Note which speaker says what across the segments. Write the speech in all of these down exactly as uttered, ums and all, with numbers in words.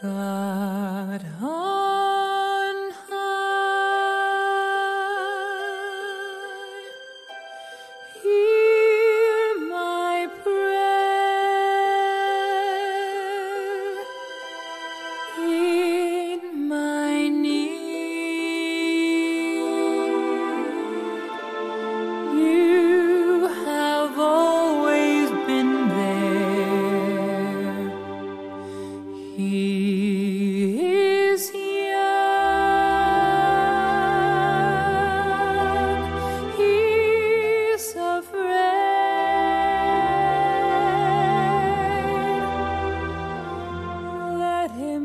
Speaker 1: God on high, hear my prayer in my need. You have always been there. He is young, he's afraid. Let him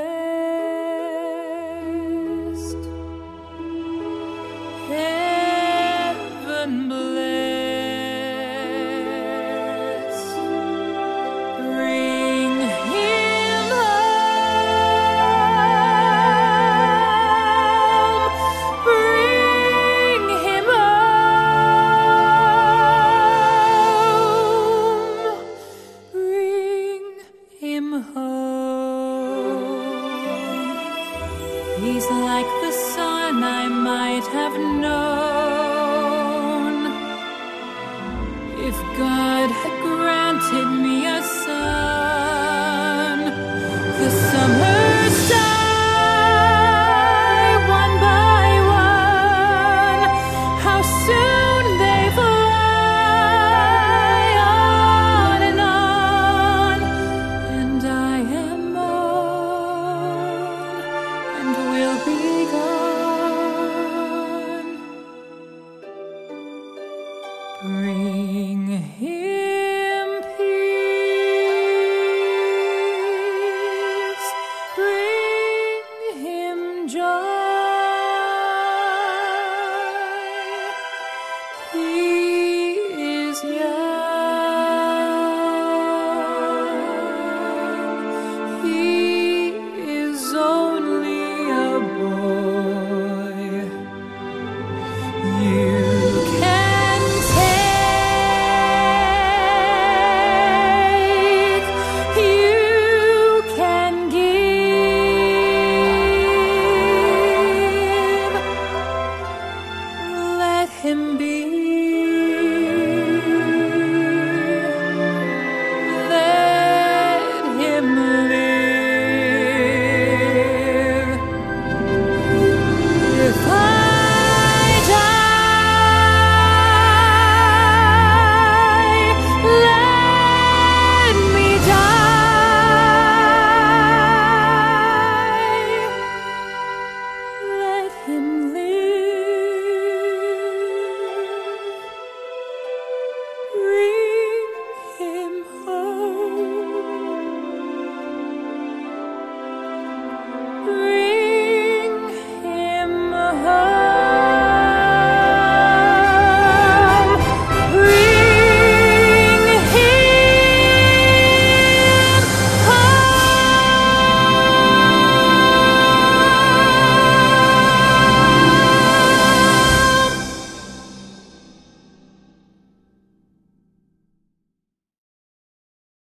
Speaker 1: rest. Heaven bless. Bring him home. Bring him home. Bring him home. He's like the son I might have known if God had granted me a son. The summers die one by one. How soon they fly on and on, and I am old and will be gone. Bring him peace, bring him joy.